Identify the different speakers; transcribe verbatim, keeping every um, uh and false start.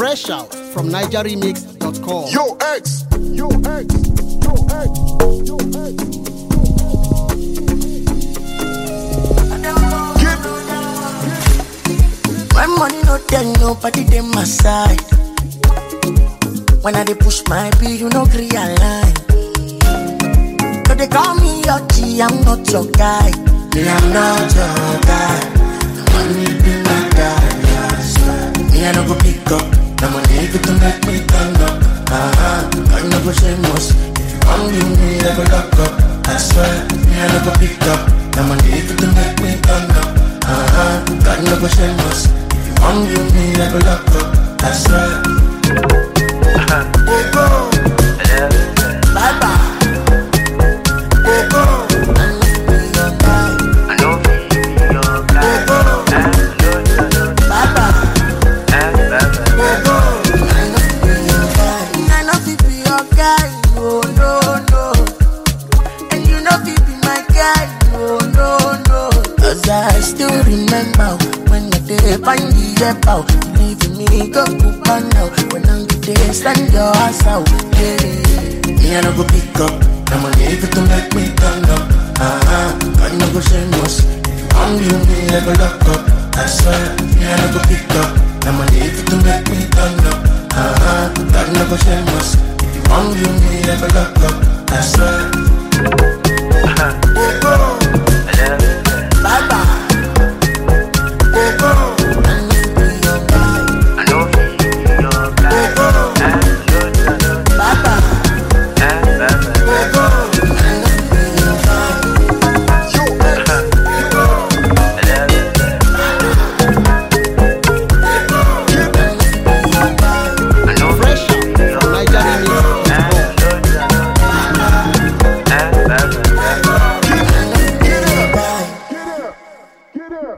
Speaker 1: Fresh out from niger remix dot com.
Speaker 2: Yo, X! Yo, X! Yo, X! Yo, X! Get
Speaker 3: My money no tell nobody them my side. When I dey push my bill, you no gree align. So they call me your G, I'm not your guy. Me, I'm not your guy. The money be my guy. Me, I no go pick up. The money fit to make me turn up. Uh-huh. I no go shameless. If you want me, I go lock up. I swear, me, I no go pick up. The money fit to make me turn up. Uh-huh. I no go shameless. If you want me, I go lock up. I swear. Oh, go. Bye bye. Oh, go. I know be your guy. Oh, go. Bye bye. Oh, go. I know be your guy. I know be your guy. No, no, no. And you know be my guy. No, no, no. Cause I still remember when I did find the app out. Leaving me go to now. When I'm there, stand your ass out. Yeah. Me, I no go pick up. The money if it to make me turn up. Uh-huh. I no go shameless. If you want me, I go lock up. I swear. Me, I no go pick up. The money if it to make me turn up. Uh-huh. I no go shameless. If you want me, I go lock up. I swear. Oh, go.